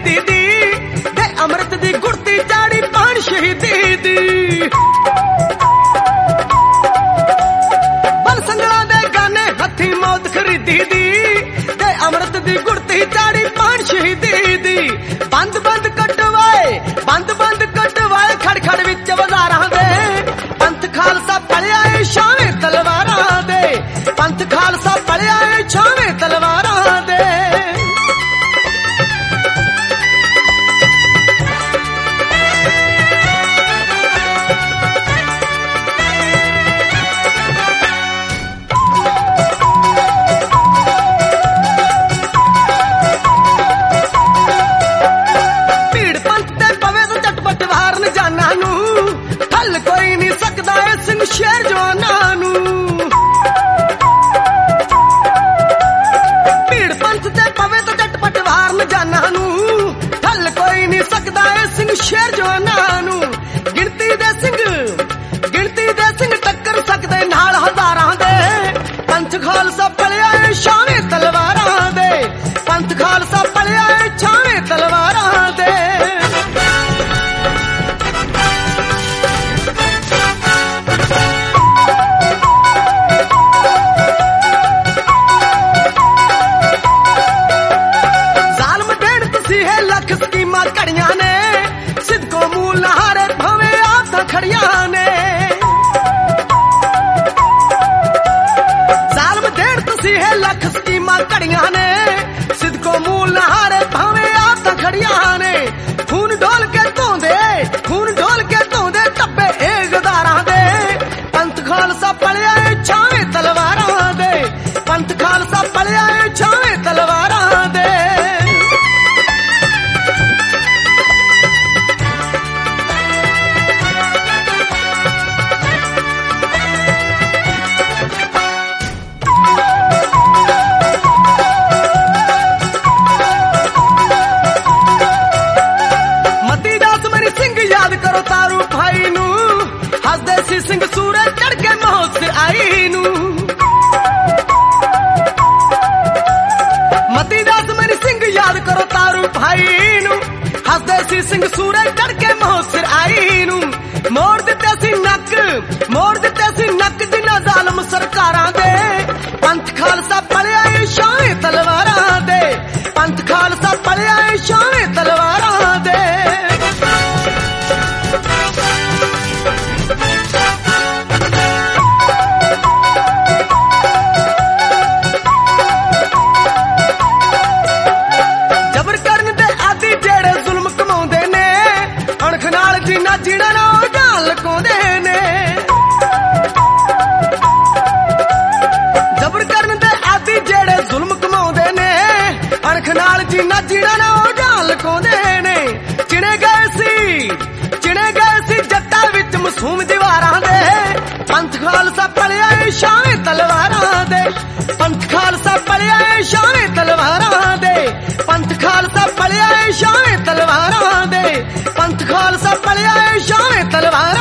खरीदी दी ते अमृत दी गुड़ती चाड़ी पान शहीदी दी बल संगला दे गाने हथी मौत खरीदी दी ते अमृत दी गुड़ती चाड़ी पान शहीदी दी बंद बंद कटवाए खड़ खड़ विच बाजारां दे पंथ खालसा पलिया ए छावें तलवारां दे पंथ खालसा पलिया ए छावें तलवारां दे शेर जवानां नू भीड़ पंथ ते पवे तो झटपट वार न जाना नू हल कोई नहीं सकदा ए सिंह शेर जवानां नू गिणती दे सिंह टक्कर सकदे नाल हजारां दे पंथ खालसा पलिया ए छावें तलवारां दे पंथ खालसा पलिया ए छावें तलवारां दे घड़ियां ने सिद्धको मूल नहारे भवे आप खड़ियां ने जालम देड़ तुसी है लख स्कीमा घड़ियां ने सिद्धको मूल नहारे भवे आप खड़ियां ने खून ढोल के धोंदे टब्बे ए गदारां दे पंथ खालसा पलिया ए छावें तलवारां दे पंथ खालसा पलिया ए छावें तलवारां दे सिंह सूरज चढ़ के महोत्सव आई नू मती दास मेरी सिंह याद करो तारू भाई नू हसदे सी सिंह सूरज चढ़ के महोत्सव आई नू मोड़ दिते सी नक जिन्ना जालम सरकारां दे पंथ खालसा पलिया ए छावें तलवारां दे पंथ खालसा पलिया ए छावें तलवारां दे जीना ना जाल लकोंदे ने जबर करन दे आदि जेड़े जुल्म कमाउंदे ने अणख नाल जीना ना जाल लकोंदे ने चिणे गए सी जट्टा विच मासूम दीवारां दे पंथ खालसा पलिया ए छावें तलवारां दे पंथ खालसा पलिया ए छावें तलवारां दे पंथ खालसा पलिया ए छावें तलवारां दे पंथ खालसा पलिया ए छावें तलवारां